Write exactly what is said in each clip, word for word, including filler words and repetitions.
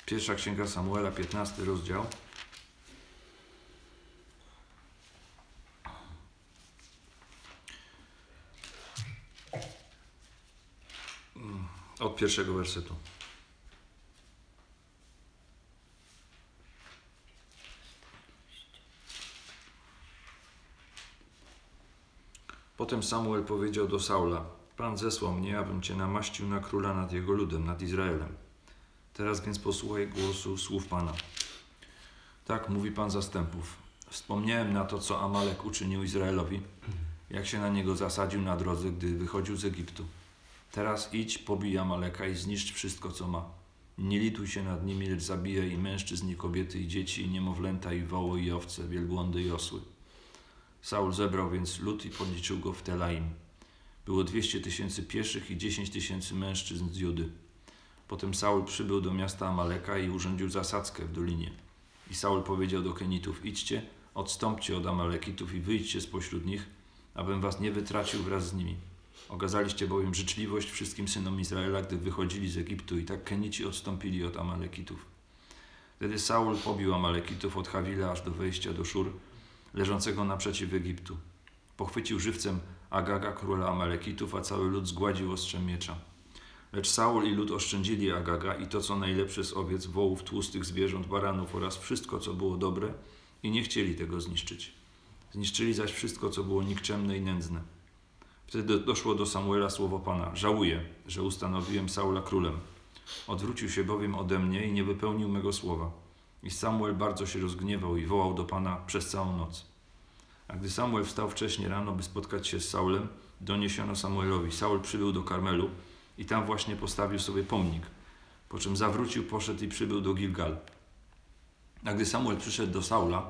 Pierwsza Księga Samuela, piętnasty rozdział. Od pierwszego wersetu. Potem Samuel powiedział do Saula: Pan zesłał mnie, abym cię namaścił na króla nad jego ludem, nad Izraelem. Teraz więc posłuchaj głosu słów Pana. Tak mówi Pan zastępów. Wspomniałem na to, co Amalek uczynił Izraelowi, jak się na niego zasadził na drodze, gdy wychodził z Egiptu. Teraz idź, pobij Amaleka i zniszcz wszystko, co ma. Nie lituj się nad nimi, lecz zabijaj i mężczyzn, i kobiety, i dzieci, i niemowlęta, i woły, i owce, wielbłądy i osły. Saul zebrał więc lud i podliczył go w Telaim. Było dwieście tysięcy pieszych i dziesięć tysięcy mężczyzn z Judy. Potem Saul przybył do miasta Amaleka i urządził zasadzkę w dolinie. I Saul powiedział do Kenitów: idźcie, odstąpcie od Amalekitów i wyjdźcie spośród nich, abym was nie wytracił wraz z nimi. Okazaliście bowiem życzliwość wszystkim synom Izraela, gdy wychodzili z Egiptu, i tak Kenici odstąpili od Amalekitów. Wtedy Saul pobił Amalekitów od Hawila aż do wejścia do Szur, leżącego naprzeciw Egiptu. Pochwycił żywcem Agaga, króla Amalekitów, a cały lud zgładził ostrzem miecza. Lecz Saul i lud oszczędzili Agaga i to, co najlepsze z owiec, wołów, tłustych zwierząt, baranów oraz wszystko, co było dobre, i nie chcieli tego zniszczyć. Zniszczyli zaś wszystko, co było nikczemne i nędzne. Wtedy doszło do Samuela słowo Pana: żałuję, że ustanowiłem Saula królem. Odwrócił się bowiem ode mnie i nie wypełnił mego słowa. I Samuel bardzo się rozgniewał i wołał do Pana przez całą noc. A gdy Samuel wstał wcześnie rano, by spotkać się z Saulem, doniesiono Samuelowi: Saul przybył do Karmelu i tam właśnie postawił sobie pomnik, po czym zawrócił, poszedł i przybył do Gilgal. A gdy Samuel przyszedł do Saula,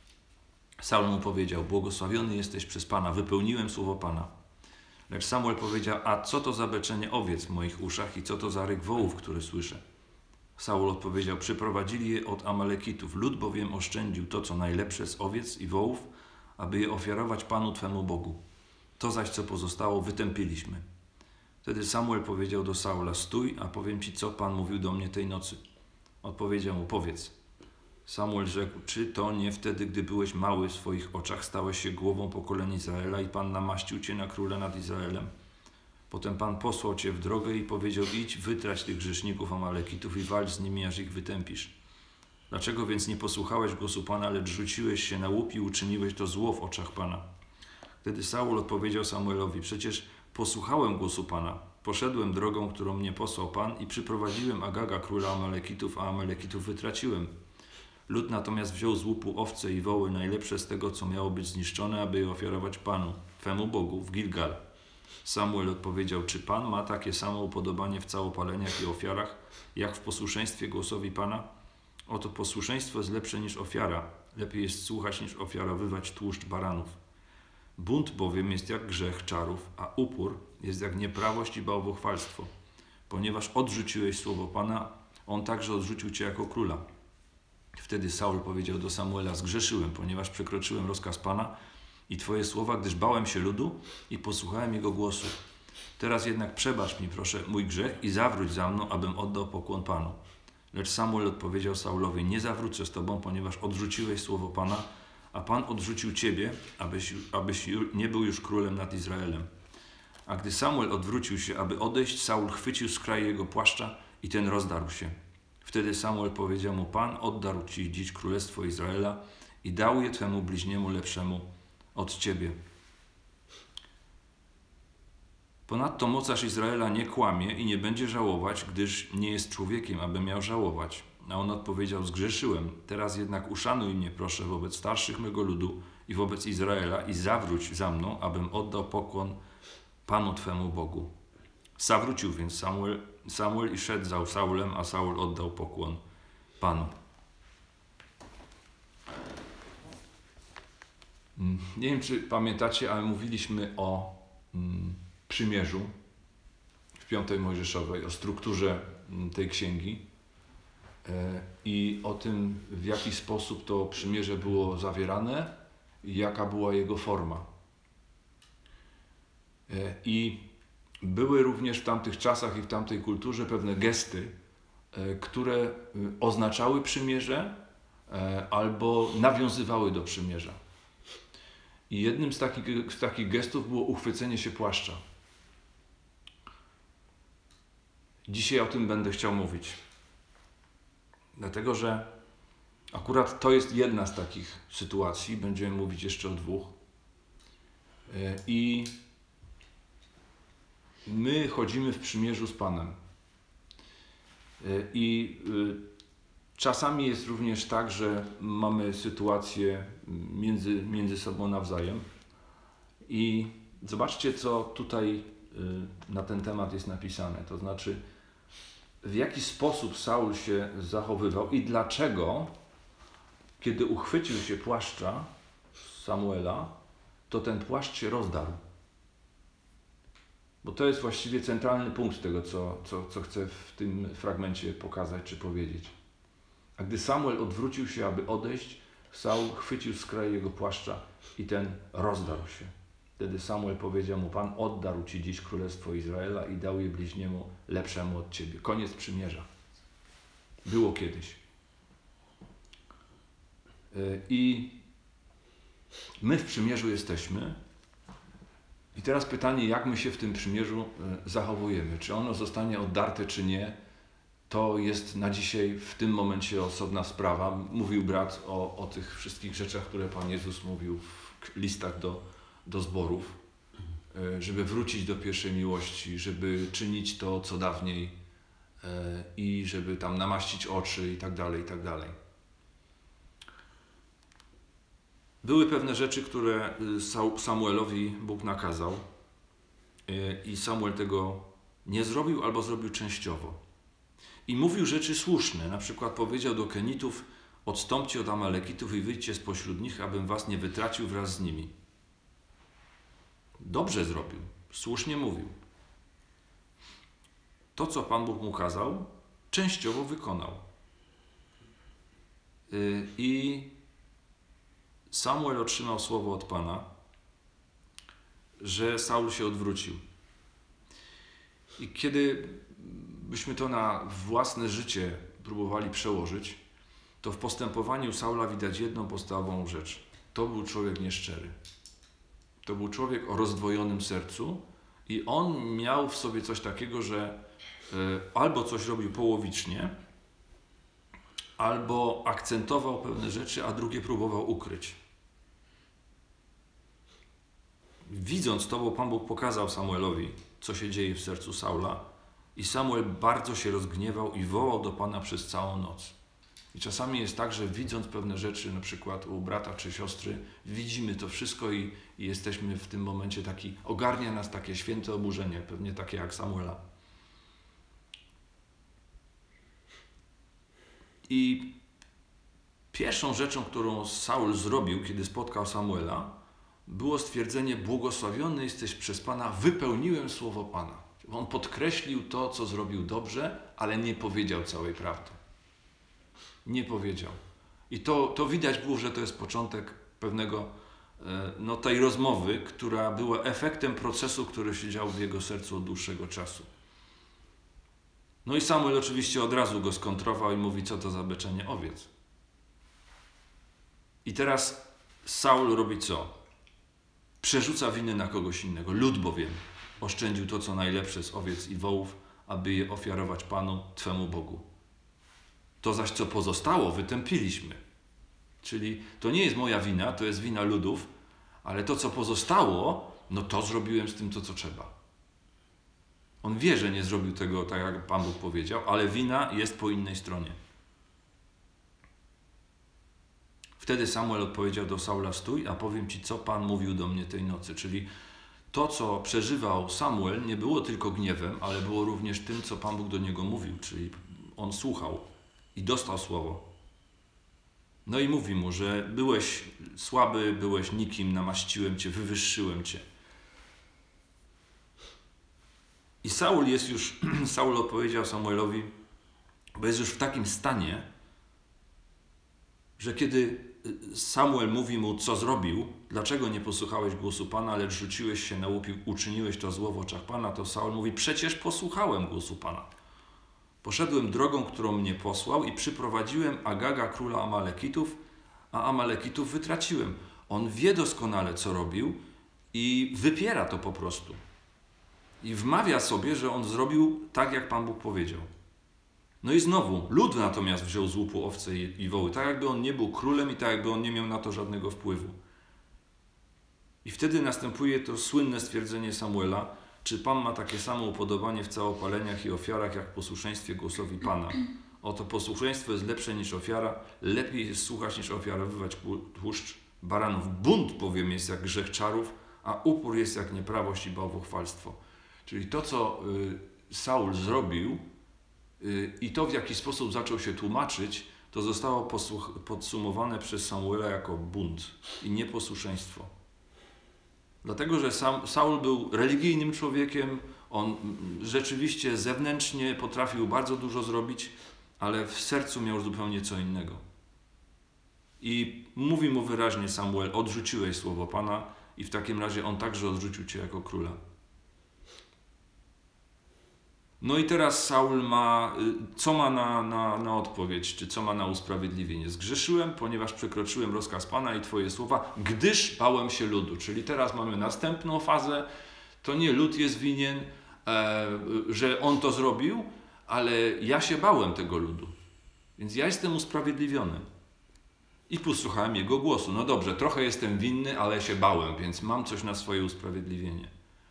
Saul mu powiedział: błogosławiony jesteś przez Pana, wypełniłem słowo Pana. Lecz Samuel powiedział: a co to za beczenie owiec w moich uszach i co to za ryk wołów, który słyszę? Saul odpowiedział: przyprowadzili je od Amalekitów, lud bowiem oszczędził to, co najlepsze z owiec i wołów, aby je ofiarować Panu Twemu Bogu. To zaś, co pozostało, wytępiliśmy. Wtedy Samuel powiedział do Saula: stój, a powiem ci, co Pan mówił do mnie tej nocy. Odpowiedział mu: powiedz. Samuel rzekł: czy to nie wtedy, gdy byłeś mały w swoich oczach, stałeś się głową pokolenia Izraela i Pan namaścił cię na króla nad Izraelem? Potem Pan posłał cię w drogę i powiedział: idź, wytrać tych grzeszników Amalekitów i walcz z nimi, aż ich wytępisz. Dlaczego więc nie posłuchałeś głosu Pana, lecz rzuciłeś się na łup i uczyniłeś to zło w oczach Pana? Wtedy Saul odpowiedział Samuelowi: przecież posłuchałem głosu Pana, poszedłem drogą, którą mnie posłał Pan i przyprowadziłem Agaga, króla Amalekitów, a Amalekitów wytraciłem. Lud natomiast wziął z łupu owce i woły, najlepsze z tego, co miało być zniszczone, aby je ofiarować Panu, Twemu Bogu, w Gilgal. Samuel odpowiedział: czy Pan ma takie samo upodobanie w całopaleniach i ofiarach, jak w posłuszeństwie głosowi Pana? Oto posłuszeństwo jest lepsze niż ofiara, lepiej jest słuchać niż ofiarowywać tłuszcz baranów. Bunt bowiem jest jak grzech czarów, a upór jest jak nieprawość i bałwochwalstwo. Ponieważ odrzuciłeś słowo Pana, on także odrzucił cię jako króla. Wtedy Saul powiedział do Samuela: zgrzeszyłem, ponieważ przekroczyłem rozkaz Pana i Twoje słowa, gdyż bałem się ludu i posłuchałem jego głosu. Teraz jednak przebacz mi, proszę, mój grzech i zawróć za mną, abym oddał pokłon Panu. Lecz Samuel odpowiedział Saulowi: nie zawrócę z Tobą, ponieważ odrzuciłeś słowo Pana, a Pan odrzucił Ciebie, abyś, abyś nie był już królem nad Izraelem. A gdy Samuel odwrócił się, aby odejść, Saul chwycił skraj jego płaszcza i ten rozdarł się. Wtedy Samuel powiedział mu: Pan oddarł Ci dziś królestwo Izraela i dał je Twemu bliźniemu lepszemu od Ciebie. Ponadto mocarz Izraela nie kłamie i nie będzie żałować, gdyż nie jest człowiekiem, aby miał żałować. A on odpowiedział: zgrzeszyłem. Teraz jednak uszanuj mnie, proszę, wobec starszych mego ludu i wobec Izraela i zawróć za mną, abym oddał pokłon Panu Twemu Bogu. Zawrócił więc Samuel, Samuel i szedł za Saulem, a Saul oddał pokłon Panu. Nie wiem, czy pamiętacie, ale mówiliśmy o mm, przymierzu w piątej Mojżeszowej, o strukturze tej księgi e, i o tym, w jaki sposób to przymierze było zawierane i jaka była jego forma. E, I były również w tamtych czasach i w tamtej kulturze pewne gesty, które oznaczały przymierze albo nawiązywały do przymierza. I jednym z takich, z takich gestów było uchwycenie się płaszcza. Dzisiaj o tym będę chciał mówić. Dlatego, że akurat to jest jedna z takich sytuacji. Będziemy mówić jeszcze o dwóch. I my chodzimy w przymierzu z Panem. I czasami jest również tak, że mamy sytuacje między, między sobą nawzajem. I zobaczcie, co tutaj na ten temat jest napisane. To znaczy, w jaki sposób Saul się zachowywał i dlaczego, kiedy uchwycił się płaszcza Samuela, to ten płaszcz się rozdarł. Bo to jest właściwie centralny punkt tego, co, co, co chcę w tym fragmencie pokazać czy powiedzieć. A gdy Samuel odwrócił się, aby odejść, Saul chwycił skraj jego płaszcza i ten rozdarł się. Wtedy Samuel powiedział mu: Pan oddarł ci dziś królestwo Izraela i dał je bliźniemu lepszemu od ciebie. Koniec przymierza. Było kiedyś. I my w przymierzu jesteśmy. I teraz pytanie, jak my się w tym przymierzu zachowujemy? Czy ono zostanie oddarte, czy nie? To jest na dzisiaj, w tym momencie osobna sprawa. Mówił brat o, o tych wszystkich rzeczach, które Pan Jezus mówił w listach do, do zborów, żeby wrócić do pierwszej miłości, żeby czynić to, co dawniej i żeby tam namaścić oczy i tak dalej, i tak dalej. Były pewne rzeczy, które Samuelowi Bóg nakazał i Samuel tego nie zrobił albo zrobił częściowo. I mówił rzeczy słuszne. Na przykład powiedział do Kenitów: odstąpcie od Amalekitów i wyjdźcie spośród nich, abym was nie wytracił wraz z nimi. Dobrze zrobił. Słusznie mówił. To, co Pan Bóg mu kazał, częściowo wykonał. I Samuel otrzymał słowo od Pana, że Saul się odwrócił. I kiedy byśmy to na własne życie próbowali przełożyć, to w postępowaniu Saula widać jedną podstawową rzecz. To był człowiek nieszczery. To był człowiek o rozdwojonym sercu i on miał w sobie coś takiego, że y, albo coś robił połowicznie, albo akcentował pewne rzeczy, a drugie próbował ukryć. Widząc to, bo Pan Bóg pokazał Samuelowi, co się dzieje w sercu Saula, i Samuel bardzo się rozgniewał i wołał do Pana przez całą noc. I czasami jest tak, że widząc pewne rzeczy, na przykład u brata czy siostry, widzimy to wszystko i, i jesteśmy w tym momencie taki, ogarnia nas takie święte oburzenie, pewnie takie jak Samuela. I pierwszą rzeczą, którą Saul zrobił, kiedy spotkał Samuela, było stwierdzenie: błogosławiony jesteś przez Pana, wypełniłem słowo Pana. On podkreślił to, co zrobił dobrze, ale nie powiedział całej prawdy. Nie powiedział. I to, to widać było, że to jest początek pewnego, no, tej rozmowy, która była efektem procesu, który się dział w jego sercu od dłuższego czasu. No i Samuel oczywiście od razu go skontrował i mówi: co to za beczenie owiec. I teraz Saul robi co? Przerzuca winę na kogoś innego. Lud bowiem oszczędził to, co najlepsze z owiec i wołów, aby je ofiarować Panu, Twemu Bogu. To zaś, co pozostało, wytępiliśmy. Czyli to nie jest moja wina, to jest wina ludów, ale to, co pozostało, no to zrobiłem z tym to, co trzeba. On wie, że nie zrobił tego tak, jak Pan Bóg powiedział, ale wina jest po innej stronie. Wtedy Samuel odpowiedział do Saula: stój, a powiem ci, co Pan mówił do mnie tej nocy. Czyli to, co przeżywał Samuel, nie było tylko gniewem, ale było również tym, co Pan Bóg do niego mówił. Czyli on słuchał i dostał słowo. No i mówi mu, że byłeś słaby, byłeś nikim, namaściłem cię, wywyższyłem cię. I Saul jest już, Saul odpowiedział Samuelowi, bo jest już w takim stanie, że kiedy Samuel mówi mu, co zrobił, dlaczego nie posłuchałeś głosu Pana, lecz rzuciłeś się na łup i uczyniłeś to zło w oczach Pana, to Saul mówi: przecież posłuchałem głosu Pana. Poszedłem drogą, którą mnie posłał i przyprowadziłem Agaga, króla Amalekitów, a Amalekitów wytraciłem. On wie doskonale, co robił i wypiera to po prostu. I wmawia sobie, że on zrobił tak, jak Pan Bóg powiedział. No i znowu, lud natomiast wziął z łupu owce i, i woły, tak jakby on nie był królem i tak jakby on nie miał na to żadnego wpływu. I wtedy następuje to słynne stwierdzenie Samuela, czy Pan ma takie samo upodobanie w całopaleniach i ofiarach, jak w posłuszeństwie głosowi Pana. Oto posłuszeństwo jest lepsze niż ofiara, lepiej jest słuchać niż ofiarowywać tłuszcz baranów. Bunt bowiem jest jak grzech czarów, a upór jest jak nieprawość i bałwochwalstwo. Czyli to, co y, Saul zrobił y, i to, w jaki sposób zaczął się tłumaczyć, to zostało posłuch- podsumowane przez Samuela jako bunt i nieposłuszeństwo. Dlatego, że sam Saul był religijnym człowiekiem, on rzeczywiście zewnętrznie potrafił bardzo dużo zrobić, ale w sercu miał zupełnie co innego. I mówi mu wyraźnie Samuel, odrzuciłeś słowo Pana i w takim razie on także odrzucił cię jako króla. No i teraz Saul ma, co ma na, na, na odpowiedź, czy co ma na usprawiedliwienie? Zgrzeszyłem, ponieważ przekroczyłem rozkaz Pana i Twoje słowa, gdyż bałem się ludu. Czyli teraz mamy następną fazę, to nie lud jest winien, e, że on to zrobił, ale ja się bałem tego ludu. Więc ja jestem usprawiedliwiony. I posłuchałem jego głosu. No dobrze, trochę jestem winny, ale się bałem, więc mam coś na swoje usprawiedliwienie.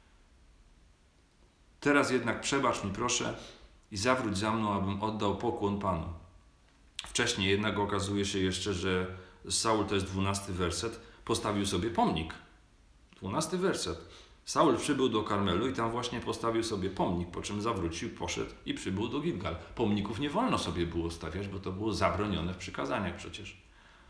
Teraz jednak przebacz mi proszę i zawróć za mną, abym oddał pokłon Panu. Wcześniej jednak okazuje się jeszcze, że Saul, to jest dwunasty werset, postawił sobie pomnik. Dwunasty werset. Saul przybył do Karmelu i tam właśnie postawił sobie pomnik, po czym zawrócił, poszedł i przybył do Gilgal. Pomników nie wolno sobie było stawiać, bo to było zabronione w przykazaniach przecież.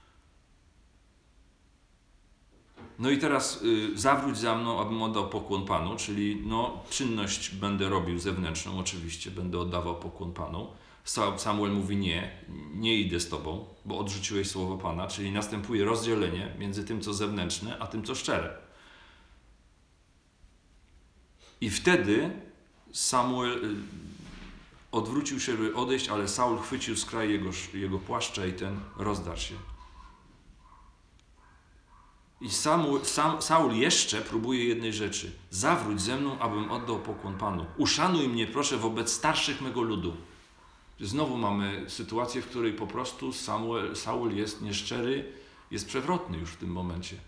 No i teraz y, zawróć za mną, abym oddał pokłon Panu, czyli no, czynność będę robił zewnętrzną, oczywiście, będę oddawał pokłon Panu. Samuel mówi nie, nie idę z Tobą, bo odrzuciłeś słowo Pana, czyli następuje rozdzielenie między tym, co zewnętrzne, a tym, co szczere. I wtedy Samuel y, odwrócił się, by odejść, ale Saul chwycił skraj jego, jego płaszcza i ten rozdarł się. I Samuel, Sam, Saul jeszcze próbuje jednej rzeczy. Zawróć ze mną, abym oddał pokłon Panu. Uszanuj mnie, proszę, wobec starszych mego ludu. Znowu mamy sytuację, w której po prostu Samuel, Saul jest nieszczery, jest przewrotny już w tym momencie.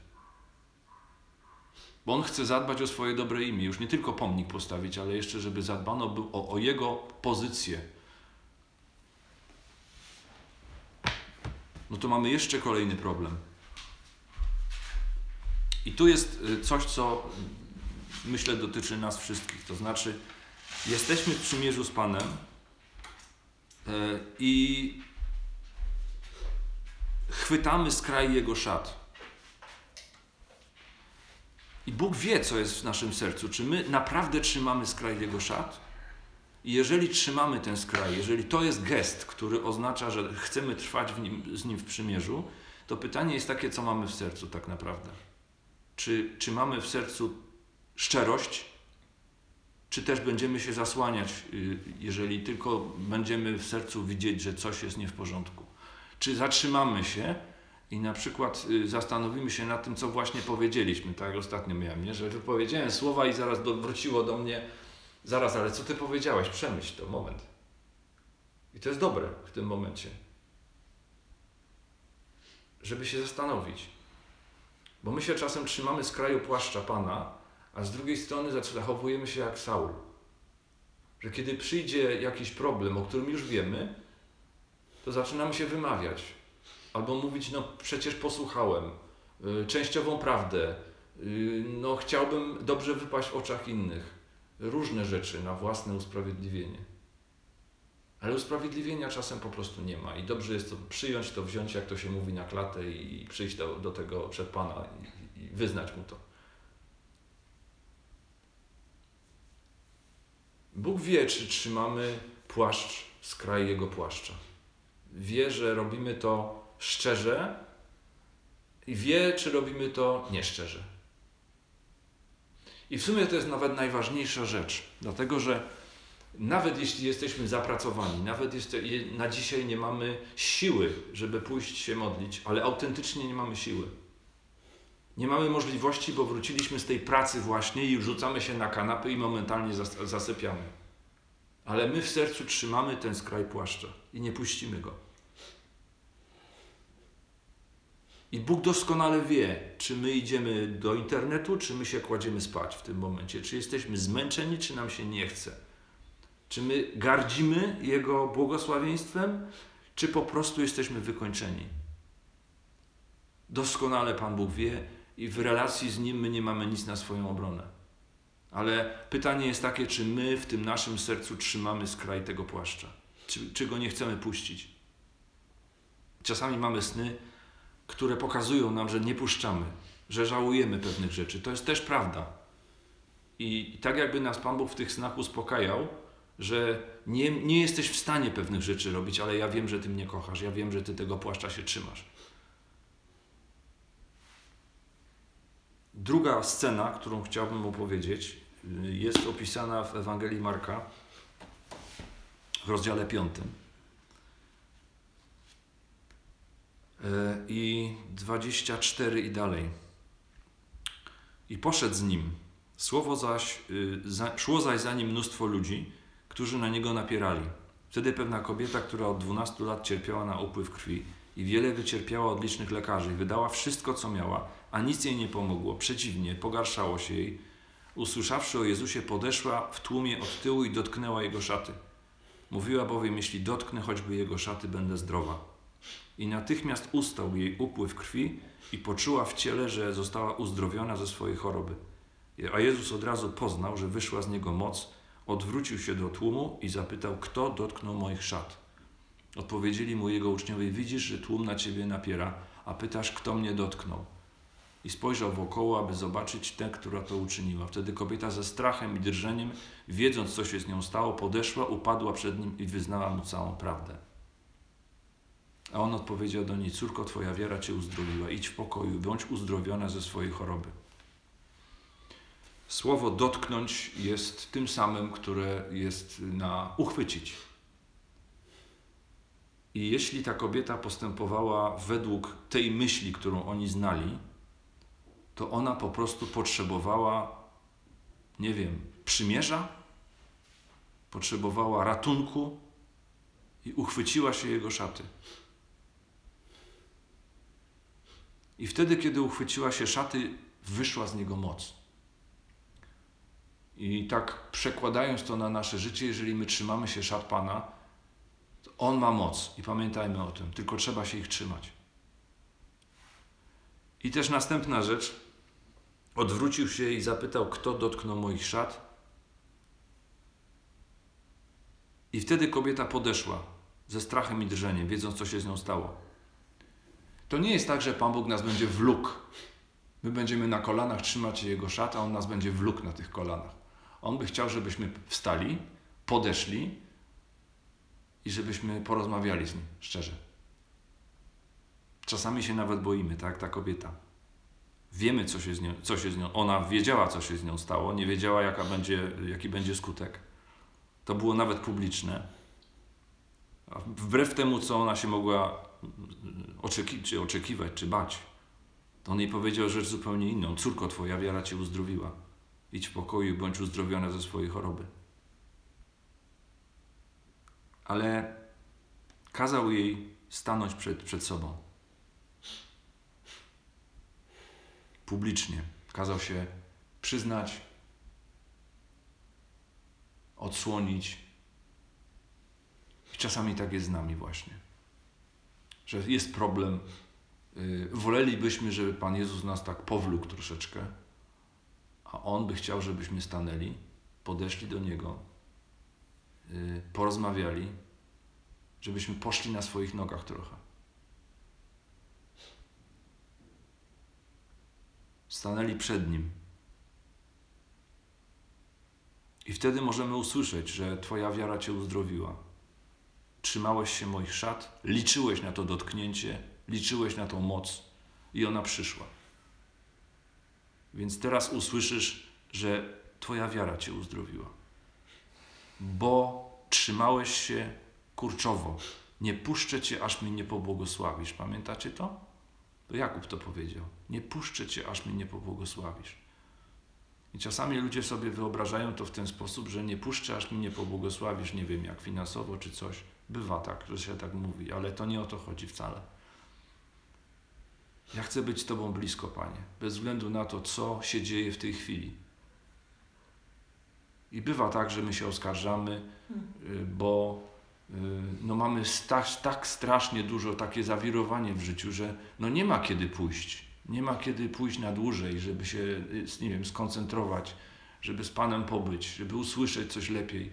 Bo on chce zadbać o swoje dobre imię. Już nie tylko pomnik postawić, ale jeszcze, żeby zadbano był o, o jego pozycję. No to mamy jeszcze kolejny problem. I tu jest coś, co myślę dotyczy nas wszystkich. To znaczy, jesteśmy w przymierzu z Panem i chwytamy skraj Jego szat. I Bóg wie, co jest w naszym sercu. Czy my naprawdę trzymamy skraj Jego szat? I jeżeli trzymamy ten skraj, jeżeli to jest gest, który oznacza, że chcemy trwać w nim, z Nim w przymierzu, to pytanie jest takie, co mamy w sercu tak naprawdę. Czy, czy mamy w sercu szczerość, czy też będziemy się zasłaniać, jeżeli tylko będziemy w sercu widzieć, że coś jest nie w porządku. Czy zatrzymamy się i na przykład zastanowimy się nad tym, co właśnie powiedzieliśmy, tak jak ostatnio miałem, nie? Że wypowiedziałem słowa i zaraz do, wróciło do mnie, zaraz, ale co ty powiedziałeś? Przemyśl to, moment. I to jest dobre w tym momencie, żeby się zastanowić. Bo my się czasem trzymamy z kraju płaszcza Pana, a z drugiej strony zachowujemy się jak Saul. Że kiedy przyjdzie jakiś problem, o którym już wiemy, to zaczynamy się wymawiać. Albo mówić, no przecież posłuchałem, yy, częściową prawdę, yy, no chciałbym dobrze wypaść w oczach innych. Różne rzeczy na własne usprawiedliwienie. Ale usprawiedliwienia czasem po prostu nie ma i dobrze jest to przyjąć, to wziąć, jak to się mówi, na klatę i przyjść do, do tego przed Pana i, i wyznać Mu to. Bóg wie, czy trzymamy płaszcz z kraju Jego płaszcza. Wie, że robimy to szczerze i wie, czy robimy to nieszczerze. I w sumie to jest nawet najważniejsza rzecz, dlatego że Nawet jeśli jesteśmy zapracowani, nawet jeste, na dzisiaj nie mamy siły, żeby pójść się modlić, ale autentycznie nie mamy siły. Nie mamy możliwości, bo wróciliśmy z tej pracy właśnie i rzucamy się na kanapę i momentalnie zas- zasypiamy. Ale my w sercu trzymamy ten skraj płaszcza i nie puścimy go. I Bóg doskonale wie, czy my idziemy do internetu, czy my się kładziemy spać w tym momencie. Czy jesteśmy zmęczeni, czy nam się nie chce. Czy my gardzimy Jego błogosławieństwem, czy po prostu jesteśmy wykończeni. Doskonale Pan Bóg wie i w relacji z Nim my nie mamy nic na swoją obronę. Ale pytanie jest takie, czy my w tym naszym sercu trzymamy skraj tego płaszcza. Czy, czy go nie chcemy puścić. Czasami mamy sny, które pokazują nam, że nie puszczamy, że żałujemy pewnych rzeczy. To jest też prawda. I, i tak jakby nas Pan Bóg w tych snach uspokajał, że nie, nie jesteś w stanie pewnych rzeczy robić, ale ja wiem, że Ty mnie kochasz, ja wiem, że Ty tego płaszcza się trzymasz. Druga scena, którą chciałbym opowiedzieć, jest opisana w Ewangelii Marka w rozdziale piątym. I dwadzieścia cztery i dalej. I poszedł z nim. Słowo zaś, szło zaś za nim mnóstwo ludzi, którzy na niego napierali. Wtedy pewna kobieta, która od dwunastu lat cierpiała na upływ krwi i wiele wycierpiała od licznych lekarzy i wydała wszystko, co miała, a nic jej nie pomogło. Przeciwnie, pogarszało się jej. Usłyszawszy o Jezusie, podeszła w tłumie od tyłu i dotknęła Jego szaty. Mówiła bowiem, jeśli dotknę choćby Jego szaty, będę zdrowa. I natychmiast ustał jej upływ krwi i poczuła w ciele, że została uzdrowiona ze swojej choroby. A Jezus od razu poznał, że wyszła z Niego moc, odwrócił się do tłumu i zapytał, kto dotknął moich szat. Odpowiedzieli mu Jego uczniowie, widzisz, że tłum na Ciebie napiera, a pytasz, kto mnie dotknął. I spojrzał wokoło, aby zobaczyć tę, która to uczyniła. Wtedy kobieta ze strachem i drżeniem, wiedząc, co się z nią stało, podeszła, upadła przed Nim i wyznała Mu całą prawdę. A On odpowiedział do niej, córko, Twoja wiara Cię uzdrowiła, idź w pokoju, bądź uzdrowiona ze swojej choroby. Słowo dotknąć jest tym samym, które jest na uchwycić. I jeśli ta kobieta postępowała według tej myśli, którą oni znali, to ona po prostu potrzebowała, nie wiem, przymierza, potrzebowała ratunku i uchwyciła się Jego szaty. I wtedy, kiedy uchwyciła się szaty, wyszła z Niego moc. I tak przekładając to na nasze życie, jeżeli my trzymamy się szat Pana, to On ma moc i pamiętajmy o tym, tylko trzeba się ich trzymać. I też następna rzecz, odwrócił się i zapytał, kto dotknął moich szat. I wtedy kobieta podeszła ze strachem i drżeniem, wiedząc, co się z nią stało. To nie jest tak, że Pan Bóg nas będzie wlókł. My będziemy na kolanach trzymać Jego szat, a On nas będzie wlókł na tych kolanach. On by chciał, żebyśmy wstali, podeszli i żebyśmy porozmawiali z Nim szczerze. Czasami się nawet boimy, tak jak ta kobieta. Wiemy, co się z nią, co się z nią... Ona wiedziała, co się z nią stało, nie wiedziała, jaka będzie, jaki będzie skutek. To było nawet publiczne. A wbrew temu, co ona się mogła oczeki- czy oczekiwać, czy bać, to on jej powiedział rzecz zupełnie inną. Córko, Twoja wiara Cię uzdrowiła. Idź w pokoju, bądź uzdrowiona ze swojej choroby. Ale kazał jej stanąć przed, przed sobą. Publicznie. Kazał się przyznać, odsłonić. I czasami tak jest z nami właśnie. Że jest problem. Yy, wolelibyśmy, żeby Pan Jezus nas tak powlókł troszeczkę, a On by chciał, żebyśmy stanęli, podeszli do Niego, yy, porozmawiali, żebyśmy poszli na swoich nogach trochę. Stanęli przed Nim. I wtedy możemy usłyszeć, że Twoja wiara Cię uzdrowiła. Trzymałeś się moich szat, liczyłeś na to dotknięcie, liczyłeś na tą moc i ona przyszła. Więc teraz usłyszysz, że Twoja wiara Cię uzdrowiła. Bo trzymałeś się kurczowo. Nie puszczę cię, aż mnie nie pobłogosławisz. Pamiętacie to? To Jakub to powiedział. Nie puszczę cię, aż mnie nie pobłogosławisz. I czasami ludzie sobie wyobrażają to w ten sposób, że nie puszczę, aż mnie nie pobłogosławisz, nie wiem, jak finansowo czy coś. Bywa tak, że się tak mówi, ale to nie o to chodzi wcale. Ja chcę być z Tobą blisko, Panie, bez względu na to, co się dzieje w tej chwili. I bywa tak, że my się oskarżamy, bo no mamy tak, tak strasznie dużo takie zawirowanie w życiu, że no nie ma kiedy pójść. Nie ma kiedy pójść na dłużej, żeby się, nie wiem, skoncentrować, żeby z Panem pobyć, żeby usłyszeć coś lepiej.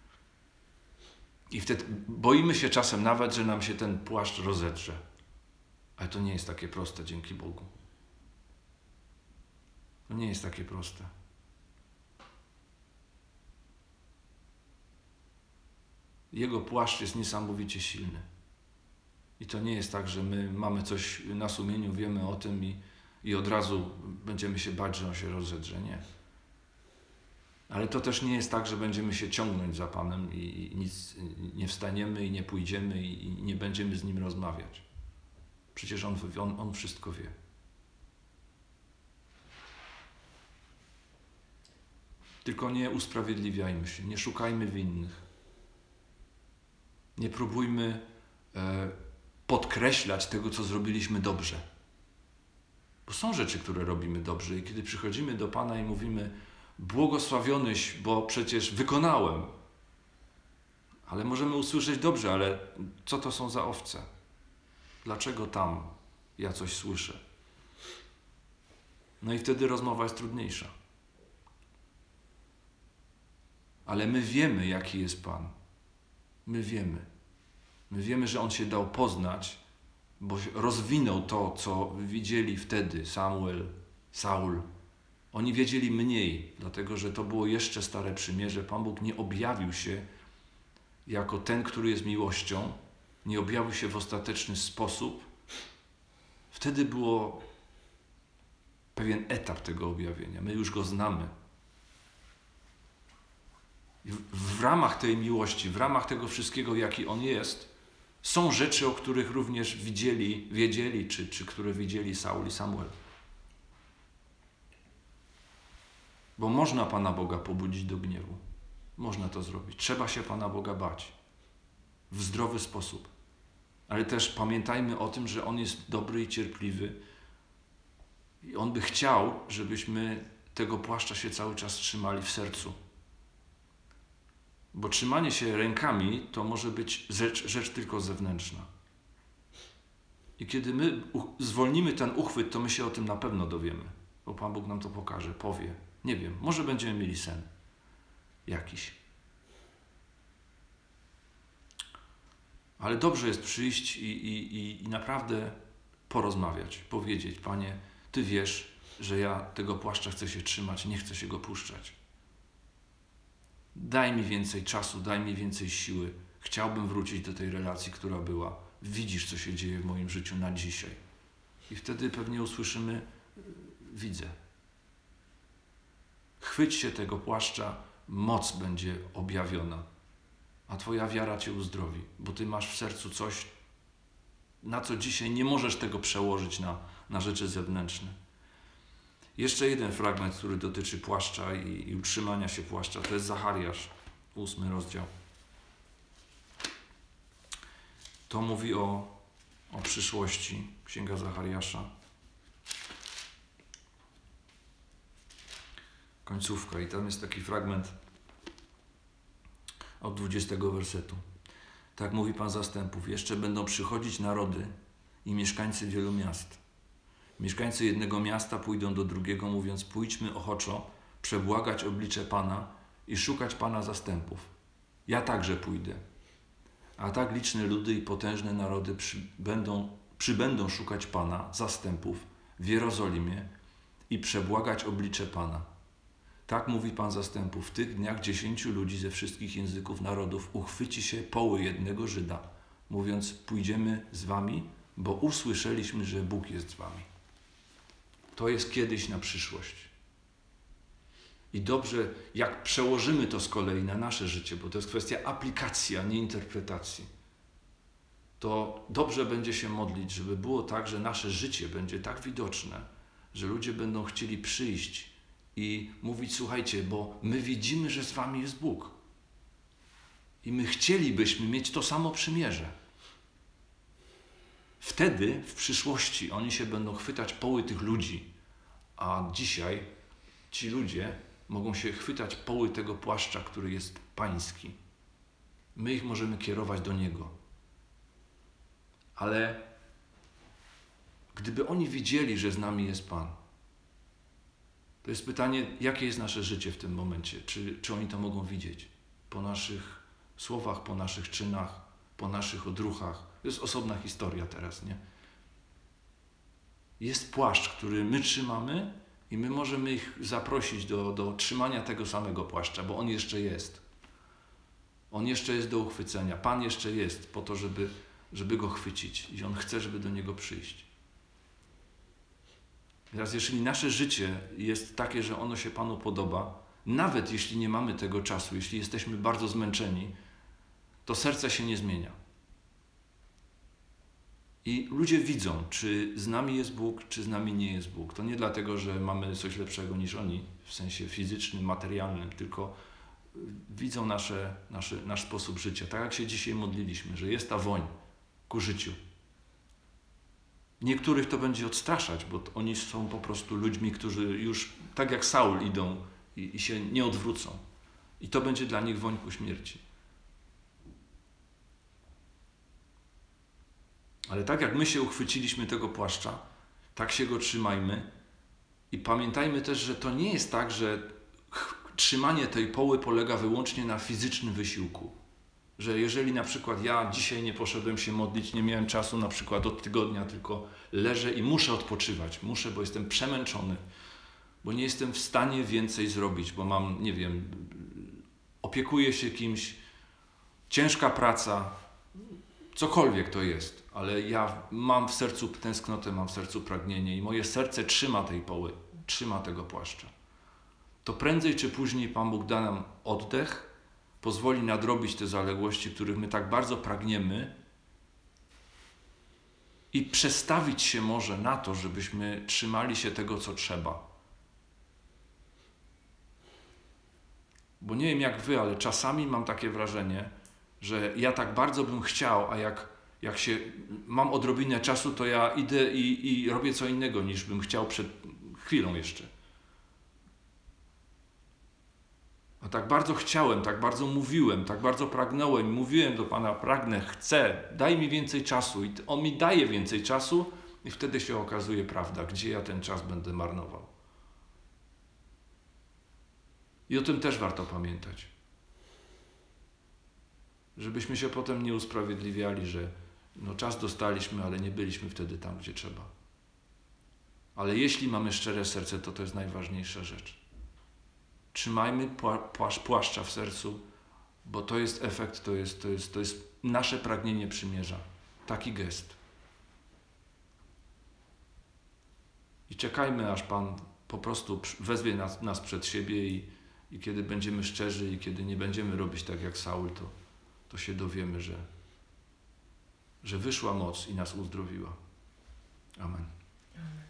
I wtedy boimy się czasem nawet, że nam się ten płaszcz rozedrze. Ale to nie jest takie proste, dzięki Bogu. To nie jest takie proste. Jego płaszcz jest niesamowicie silny. I to nie jest tak, że my mamy coś na sumieniu, wiemy o tym i, i od razu będziemy się bać, że on się rozedrze. Nie. Ale to też nie jest tak, że będziemy się ciągnąć za Panem i, i nic nie wstaniemy i nie pójdziemy i, i nie będziemy z Nim rozmawiać. Przecież on, on, on wszystko wie. Tylko nie usprawiedliwiajmy się, nie szukajmy winnych. Nie próbujmy e, podkreślać tego, co zrobiliśmy dobrze. Bo są rzeczy, które robimy dobrze i kiedy przychodzimy do Pana i mówimy błogosławionyś, bo przecież wykonałem. Ale możemy usłyszeć dobrze, ale co to są za owce? Dlaczego tam ja coś słyszę? No i wtedy rozmowa jest trudniejsza. Ale my wiemy, jaki jest Pan. My wiemy. My wiemy, że On się dał poznać, bo rozwinął to, co widzieli wtedy Samuel, Saul. Oni wiedzieli mniej, dlatego że to było jeszcze stare przymierze. Pan Bóg nie objawił się jako ten, który jest miłością, nie objawił się w ostateczny sposób. Wtedy było pewien etap tego objawienia. My już go znamy. W, w ramach tej miłości, w ramach tego wszystkiego, jaki On jest, są rzeczy, o których również widzieli, wiedzieli, czy, czy które widzieli Saul i Samuel. Bo można Pana Boga pobudzić do gniewu. Można to zrobić. Trzeba się Pana Boga bać. W zdrowy sposób. Ale też pamiętajmy o tym, że On jest dobry i cierpliwy. I On by chciał, żebyśmy tego płaszcza się cały czas trzymali w sercu. Bo trzymanie się rękami to może być rzecz, rzecz tylko zewnętrzna. I kiedy my zwolnimy ten uchwyt, to my się o tym na pewno dowiemy. Bo Pan Bóg nam to pokaże, powie. Nie wiem, może będziemy mieli sen jakiś. Ale dobrze jest przyjść i, i, i, i naprawdę porozmawiać, powiedzieć: Panie, Ty wiesz, że ja tego płaszcza chcę się trzymać, nie chcę się go puszczać. Daj mi więcej czasu, daj mi więcej siły. Chciałbym wrócić do tej relacji, która była. Widzisz, co się dzieje w moim życiu na dzisiaj. I wtedy pewnie usłyszymy: widzę. Chwyć się tego płaszcza, moc będzie objawiona, a Twoja wiara Cię uzdrowi, bo Ty masz w sercu coś, na co dzisiaj nie możesz tego przełożyć na, na rzeczy zewnętrzne. Jeszcze jeden fragment, który dotyczy płaszcza i, i utrzymania się płaszcza, to jest Zachariasz, ósmy rozdział. To mówi o, o przyszłości, Księga Zachariasza. Końcówka i tam jest taki fragment od dwudziestego wersetu. Tak mówi Pan zastępów: jeszcze będą przychodzić narody i mieszkańcy wielu miast. Mieszkańcy jednego miasta pójdą do drugiego, mówiąc: pójdźmy ochoczo przebłagać oblicze Pana i szukać Pana zastępów. Ja także pójdę. A tak liczne ludy i potężne narody przybędą, przybędą szukać Pana zastępów w Jerozolimie i przebłagać oblicze Pana. Tak mówi Pan zastępów: w tych dniach dziesięciu ludzi ze wszystkich języków narodów uchwyci się poły jednego Żyda, mówiąc: pójdziemy z wami, bo usłyszeliśmy, że Bóg jest z wami. To jest kiedyś na przyszłość. I dobrze, jak przełożymy to z kolei na nasze życie, bo to jest kwestia aplikacji, a nie interpretacji, to dobrze będzie się modlić, żeby było tak, że nasze życie będzie tak widoczne, że ludzie będą chcieli przyjść i mówić: słuchajcie, bo my widzimy, że z wami jest Bóg. I my chcielibyśmy mieć to samo przymierze. Wtedy, w przyszłości, oni się będą chwytać poły tych ludzi, a dzisiaj ci ludzie mogą się chwytać poły tego płaszcza, który jest pański. My ich możemy kierować do Niego. Ale gdyby oni widzieli, że z nami jest Pan, to jest pytanie, jakie jest nasze życie w tym momencie? Czy, czy oni to mogą widzieć? Po naszych słowach, po naszych czynach, po naszych odruchach. To jest osobna historia teraz, nie? Jest płaszcz, który my trzymamy i my możemy ich zaprosić do, do trzymania tego samego płaszcza, bo on jeszcze jest. On jeszcze jest do uchwycenia. Pan jeszcze jest po to, żeby, żeby go chwycić. I on chce, żeby do niego przyjść. Teraz, jeżeli nasze życie jest takie, że ono się Panu podoba, nawet jeśli nie mamy tego czasu, jeśli jesteśmy bardzo zmęczeni, to serce się nie zmienia. I ludzie widzą, czy z nami jest Bóg, czy z nami nie jest Bóg. To nie dlatego, że mamy coś lepszego niż oni, w sensie fizycznym, materialnym, tylko widzą nasze, nasze, nasz sposób życia. Tak jak się dzisiaj modliliśmy, że jest ta woń ku życiu. Niektórych to będzie odstraszać, bo oni są po prostu ludźmi, którzy już tak jak Saul idą i, i się nie odwrócą. I to będzie dla nich woń ku śmierci. Ale tak jak my się uchwyciliśmy tego płaszcza, tak się go trzymajmy i pamiętajmy też, że to nie jest tak, że trzymanie tej poły polega wyłącznie na fizycznym wysiłku. Że jeżeli na przykład ja dzisiaj nie poszedłem się modlić, nie miałem czasu na przykład od tygodnia, tylko leżę i muszę odpoczywać, muszę, bo jestem przemęczony, bo nie jestem w stanie więcej zrobić, bo mam, nie wiem, opiekuję się kimś, ciężka praca, cokolwiek to jest, ale ja mam w sercu tęsknotę, mam w sercu pragnienie i moje serce trzyma tej poły, trzyma tego płaszcza. To prędzej czy później Pan Bóg da nam oddech, pozwoli nadrobić te zaległości, których my tak bardzo pragniemy i przestawić się może na to, żebyśmy trzymali się tego, co trzeba. Bo nie wiem jak wy, ale czasami mam takie wrażenie, że ja tak bardzo bym chciał, a jak, jak się mam odrobinę czasu, to ja idę i, i robię co innego, niż bym chciał przed chwilą jeszcze. A tak bardzo chciałem, tak bardzo mówiłem, tak bardzo pragnąłem, mówiłem do Pana, pragnę, chcę, daj mi więcej czasu. I On mi daje więcej czasu i wtedy się okazuje prawda, gdzie ja ten czas będę marnował. I o tym też warto pamiętać. Żebyśmy się potem nie usprawiedliwiali, że no czas dostaliśmy, ale nie byliśmy wtedy tam, gdzie trzeba. Ale jeśli mamy szczere serce, to to jest najważniejsza rzecz. Trzymajmy płaszcz, płaszcza w sercu, bo to jest efekt, to jest, to jest, to jest nasze pragnienie przymierza. Taki gest. I czekajmy, aż Pan po prostu wezwie nas, nas przed siebie i, i kiedy będziemy szczerzy i kiedy nie będziemy robić tak jak Saul, to, to się dowiemy, że, że wyszła moc i nas uzdrowiła. Amen. Amen.